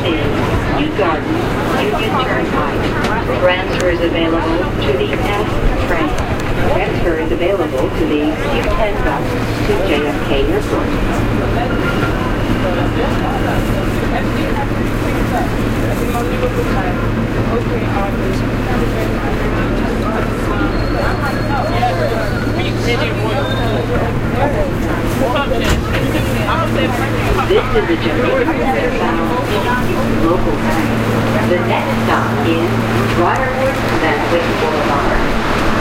is New Garden Union Turnpike. Transfer is available to the F train. Transfer is available to the U10 bus to JFK Airport. This is the Jamaica Centerbound local train. The next stop is Briarwood Van Wyck Boulevard.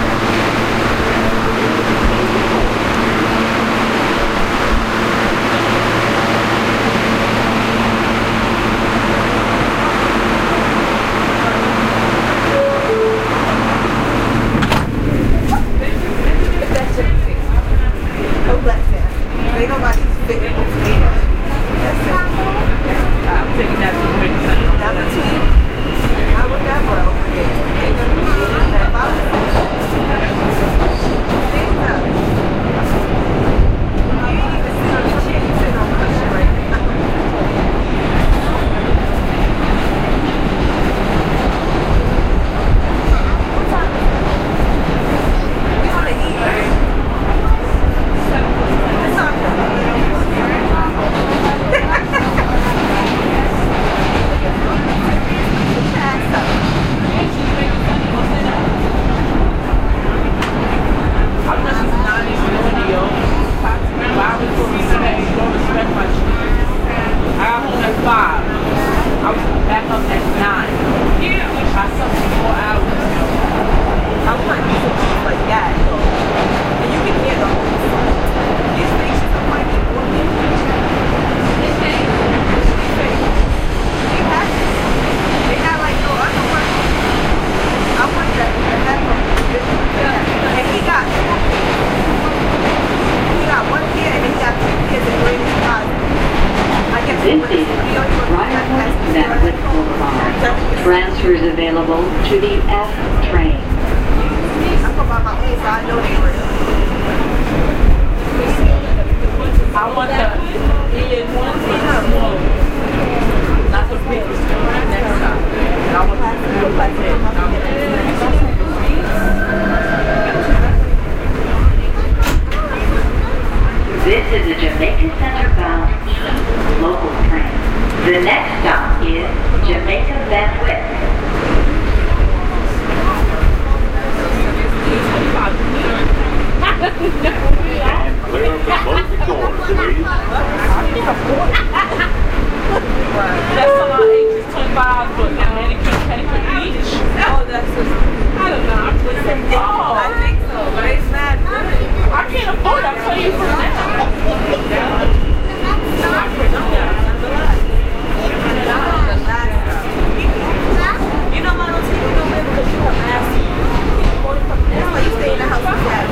Transfer is available to the F train. I want the not the biggest next time. I want to look like This is the Jamaica Centerbound local train. The next stop is Jamaica Van Wyck. And clear of the closing doors, please. That's on our ages, $25 for manicure, pedicure each. Oh, that's just, I don't know. I think so, but it's not good. I can't afford it, I'll tell you from now. You know, Mom, don't take it nowhere because you have nasty. That's why you stay in the house with Daddy.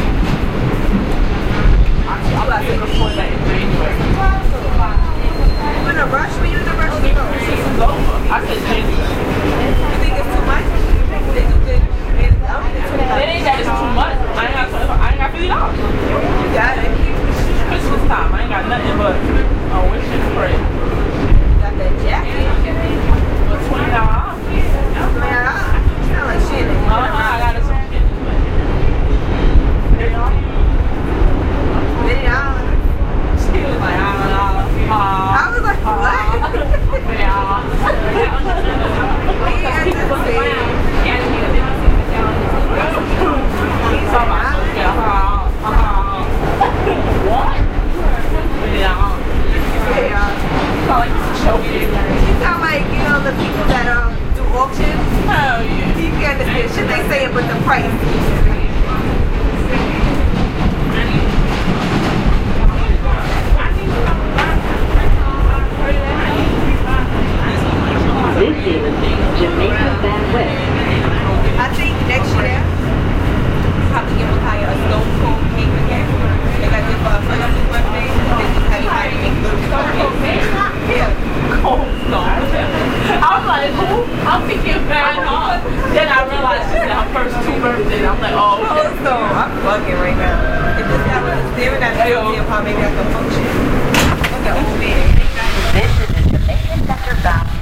I'm about to afford that in January. You in a rush? When you in a rush to go? This is over. I said January. You think it's too much? They do good. It ain't that it's too much. I ain't got $50. You got it. Christmas time. I ain't got nothing but a wish and pray. Got that jacket. For $20. $20? Sound like shit. I got it some shit. $50? She was like, I was like, what? You sound like, you know, the people that do auctions. Hell yeah. You can understand shit they say but the price. This is Jamaica Van Wyck. I think next year we have to give Makaya a stone cold cake again. Like I did for her first birthday. They just have you make little stone cakes. Yeah. Cold stone. I was like, who? I'm thinking bad hard. Then I realized she said her first 2 birthdays. I'm like, oh, cold stone. I'm bugging right now. If this guy was staring at me, maybe I can function. Look at old man. This is the Jamaica Centerbound